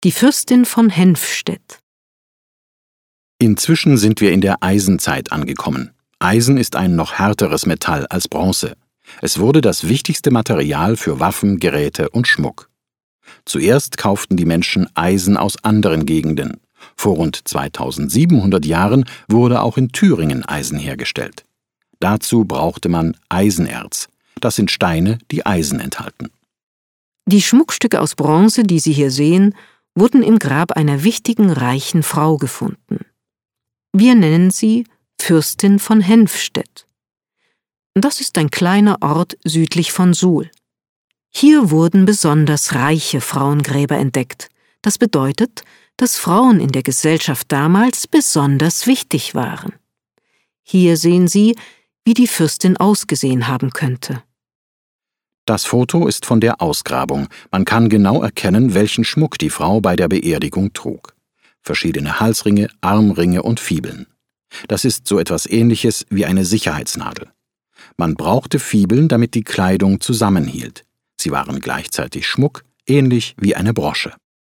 Die Fürstin von Henfstedt. Inzwischen sind wir in der Eisenzeit angekommen. Eisen ist ein noch härteres Metall als Bronze. Es wurde das wichtigste Material für Waffen, Geräte und Schmuck. Zuerst kauften die Menschen Eisen aus anderen Gegenden. Vor rund 2700 Jahren wurde auch in Thüringen Eisen hergestellt. Dazu brauchte man Eisenerz. Das sind Steine, die Eisen enthalten. Die Schmuckstücke aus Bronze, die Sie hier sehen, wurden im Grab einer wichtigen, reichen Frau gefunden. Wir nennen sie Fürstin von Henfstedt. Das ist ein kleiner Ort südlich von Suhl. Hier wurden besonders reiche Frauengräber entdeckt. Das bedeutet, dass Frauen in der Gesellschaft damals besonders wichtig waren. Hier sehen Sie, wie die Fürstin ausgesehen haben könnte. Das Foto ist von der Ausgrabung. Man kann genau erkennen, welchen Schmuck die Frau bei der Beerdigung trug. Verschiedene Halsringe, Armringe und Fibeln. Das ist so etwas Ähnliches wie eine Sicherheitsnadel. Man brauchte Fibeln, damit die Kleidung zusammenhielt. Sie waren gleichzeitig Schmuck, ähnlich wie eine Brosche.